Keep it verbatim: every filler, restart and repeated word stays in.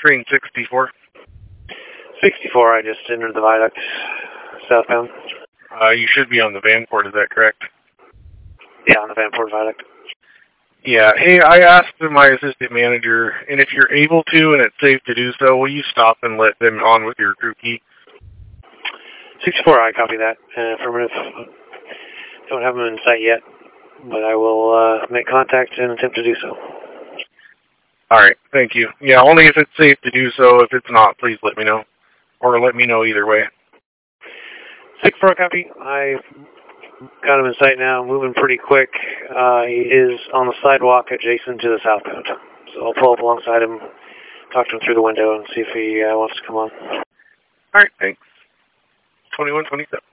train sixty-four. sixty-four, I just entered the viaduct, southbound. Uh, you should be on the Vanport, is that correct? Yeah, on the Vanport viaduct. Yeah, hey, I asked my assistant manager, and if you're able to and it's safe to do so, will you stop and let them on with your crew key? sixty-four, I copy that. Uh, affirmative. Don't have them in sight yet, but I will uh, make contact and attempt to do so. All right, thank you. Yeah, only if it's safe to do so. If it's not, please let me know. Or let me know either way. sixty-four, copy. I've got him in sight now, moving pretty quick. Uh, he is on the sidewalk adjacent to the southbound. So I'll pull up alongside him, talk to him through the window, and see if he uh, wants to come on. All right, thanks. twenty-one twenty-seven.